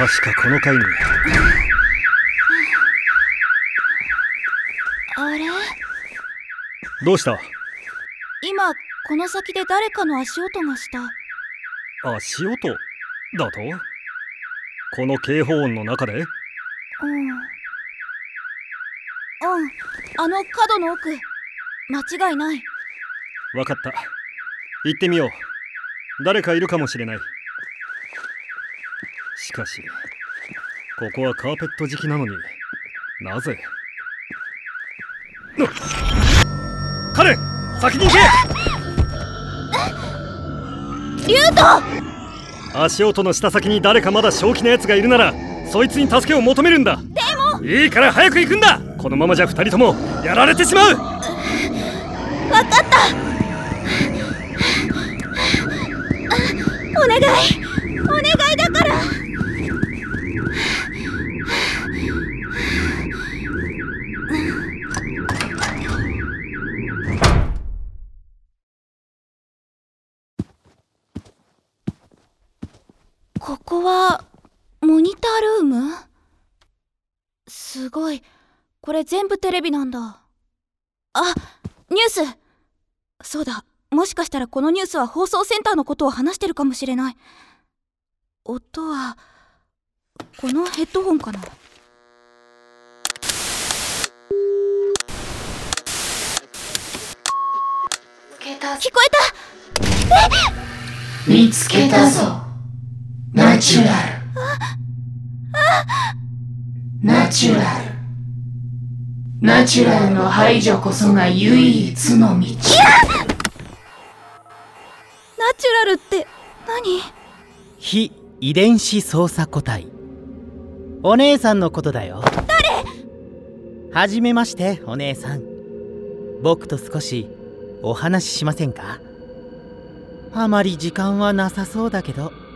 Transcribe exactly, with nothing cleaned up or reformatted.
確かこの階に。 あれ？ どうした？ 今この先で誰かの足音がした。 足音だと？この警報音の中で？うんうんあの角の奥、間違いない。 わかった、行ってみよう。誰かいるかもしれない。しかしここはカーペット敷きなのになぜ？カレン、先に行け！ リュウト！ 足音の下先に誰かまだ正気なやつがいるならそいつに助けを求めるんだ。 でもいいから早く行くんだ。このままじゃ二人ともやられてしまう。 わかった。お願いお願いだから。ここはモニタールーム？すごい、これ全部テレビなんだ。あ、ニュース。そうだ、もしかしたらこのニュースは放送センターのことを話してるかもしれない。音はこのヘッドホンかな。聞こえた。え？ 見つけたぞ。ナチュラル。ナチュラル。ナチュラルの排除こそが唯一の道。ナチュラルって何？ 非遺伝子操作個体。お姉さんのことだよ。 誰？ はじめまして、お姉さん。僕と少しお話ししませんか？あまり時間はなさそうだけど。